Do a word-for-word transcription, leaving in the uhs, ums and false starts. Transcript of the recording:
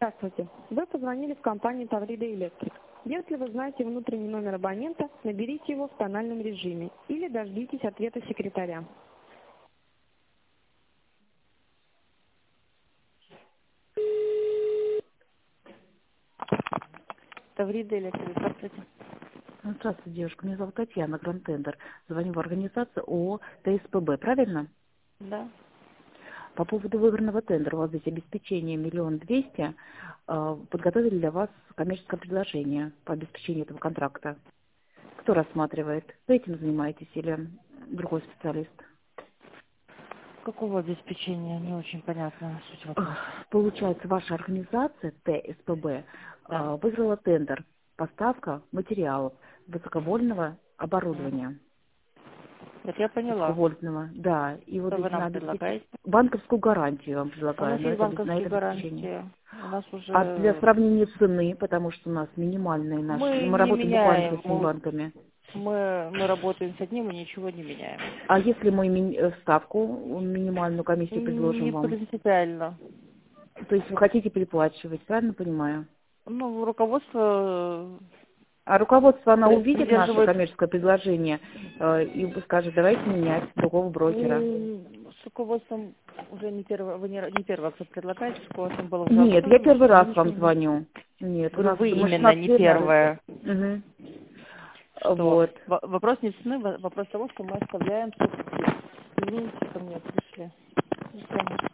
Здравствуйте. Вы позвонили в компанию Таврида Электрик. Если вы знаете внутренний номер абонента, наберите его в тональном режиме или дождитесь ответа секретаря. Таврида Электрик, здравствуйте. Здравствуйте, девушка. Меня зовут Татьяна, Гранд Тендер. Звоню в организацию ООО ТСПБ, правильно? Да. По поводу выбранного тендера, у вас здесь обеспечение миллион двести, э, подготовили для вас коммерческое предложение по обеспечению этого контракта. Кто рассматривает? Вы этим занимаетесь или другой специалист? Какого обеспечения? Не очень понятно суть вопроса. Получается, ваша организация ТСПБ э, Да. выиграла тендер «Поставка материалов высоковольтного оборудования». Это я поняла. Высоковольтного, да. И вот Что вы здесь на нам обеспечение... предлагаете? Банковскую гарантию я вам У нас предлагаю на есть это, обе- на банковские это обеспечение. гарантии. У нас А для уже... сравнения цены, потому что у нас минимальные наши... Мы Мы не работаем буквально со меняем. всеми Мы, банками. мы, мы работаем с одним и ничего не меняем. А если мы ми- э, ставку, минимальную комиссию предложим Не вам? принципиально. То есть вы хотите переплачивать, правильно понимаю? Ну, руководство А руководство, она при- увидит наше придерживается. коммерческое предложение э, и скажет, давайте менять другого брокера. М, С руководством уже не первый, вы не, не первый, кто предлагает, с руководством было уже Нет, я обсуждено, первый что мы раз ничего вам не меняем. звоню. Нет, у Вы, нас вы мы именно шестнадцать не лет на рынке. первая. Угу. Что? Вот. Во- Вопрос не цены, во- вопрос того, что мы оставляем собственность. Извините, ко мне пришли. До свидания.